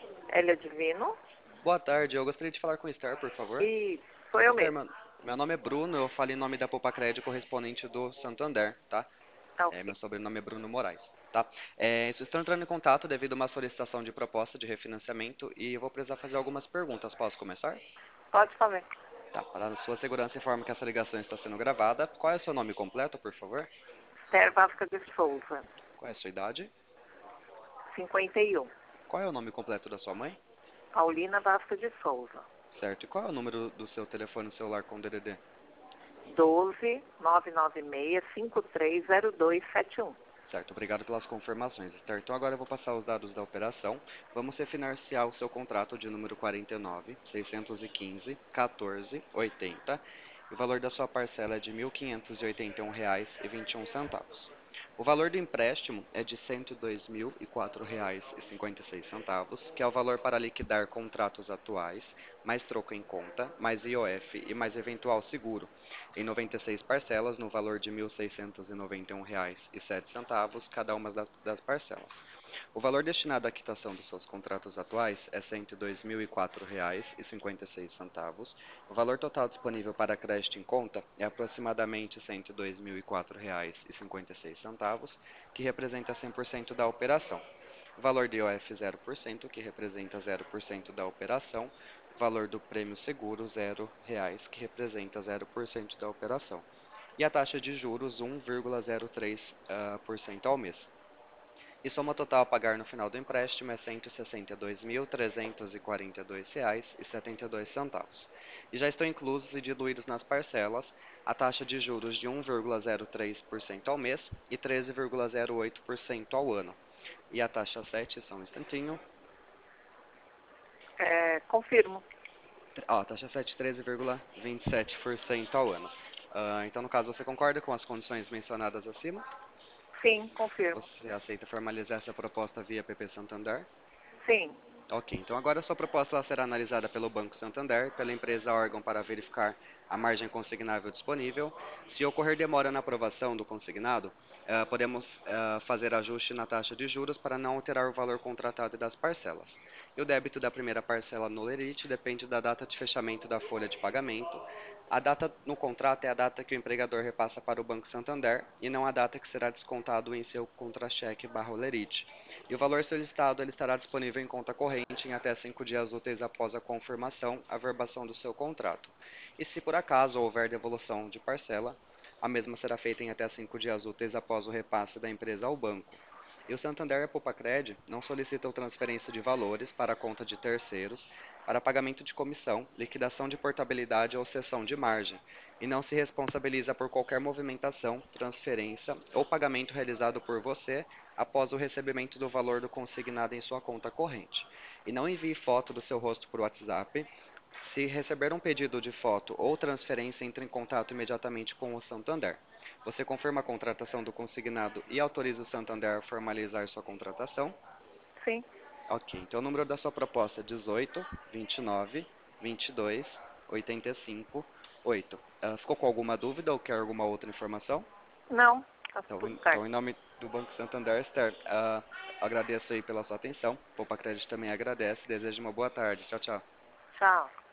Elia Divino? Boa tarde, eu gostaria de falar com o Esther, por favor. E sou eu Esther, mesmo. meu nome é Bruno, eu falo em nome da Popacred correspondente do Santander, tá? Tá ok. Meu sobrenome é Bruno Moraes, tá? Estou entrando em contato devido a uma solicitação de proposta de refinanciamento e eu vou precisar fazer algumas perguntas. Posso começar? Pode fazer. Tá, para a sua segurança, informe que essa ligação está sendo gravada. Qual é o seu nome completo, por favor? Esther Vasca de Souza, Qual é a sua idade? 51. Qual é o nome completo da sua mãe? Paulina Vasca de Souza, Certo. E qual é o número do seu telefone celular com DDD? 12 996530271. Certo, obrigado pelas confirmações, Esther. Então agora eu vou passar os dados da operação. Vamos refinanciar o seu contrato de número 49.615.1480. E o valor da sua parcela é de R$ 1.581,21. O valor do empréstimo é de R$ 102.004,56, que é o valor para liquidar contratos atuais, mais troco em conta, mais IOF e mais eventual seguro, em 96 parcelas no valor de R$ 1.691,07, cada uma das parcelas. O valor destinado à quitação dos seus contratos atuais é R$ 102.004,56. O valor total disponível para crédito em conta é aproximadamente R$ 102.004,56, que representa 100% da operação. O valor de IOF 0%, que representa 0% da operação. O valor do prêmio seguro R$ 0, que representa 0% da operação. E a taxa de juros 1,03% ao mês. E soma total a pagar no final do empréstimo é R$ 162.342,72. E já estão inclusos e diluídos nas parcelas a taxa de juros de 1,03% ao mês e 13,08% ao ano. E a taxa 7, só um instantinho. Confirmo. Ó, taxa 7, 13,27% ao ano. Então, no caso, você concorda com as condições mencionadas acima? Sim, confirmo. Você aceita formalizar essa proposta via PP Santander? Sim. Ok, então agora a sua proposta ela será analisada pelo Banco Santander, pela empresa órgão para verificar a margem consignável disponível. Se ocorrer demora na aprovação do consignado, podemos fazer ajuste na taxa de juros para não alterar o valor contratado e das parcelas. E o débito da primeira parcela no Lerite depende da data de fechamento da folha de pagamento. A data no contrato é a data que o empregador repassa para o Banco Santander e não a data que será descontado em seu contra-cheque/Lerite. E o valor solicitado ele estará disponível em conta corrente em até 5 dias úteis após a confirmação, averbação do seu contrato. E se por acaso houver devolução de parcela, a mesma será feita em até 5 dias úteis após o repasse da empresa ao banco. E o Santander e a Poupa-Cred não solicitam transferência de valores para a conta de terceiros, para pagamento de comissão, liquidação de portabilidade ou cessão de margem, e não se responsabiliza por qualquer movimentação, transferência ou pagamento realizado por você após o recebimento do valor do consignado em sua conta corrente. E não envie foto do seu rosto por WhatsApp. Se receber um pedido de foto ou transferência, entre em contato imediatamente com o Santander. Você confirma a contratação do consignado e autoriza o Santander a formalizar sua contratação? Sim. Ok, então o número da sua proposta é 18 29 22 85 8. Ficou com alguma dúvida ou quer alguma outra informação? Não, tá Então, tudo então, certo. em nome do Banco Santander, Esther, agradeço aí pela sua atenção. Poupa Crédito também agradece. Desejo uma boa tarde. Tchau, tchau. Tchau.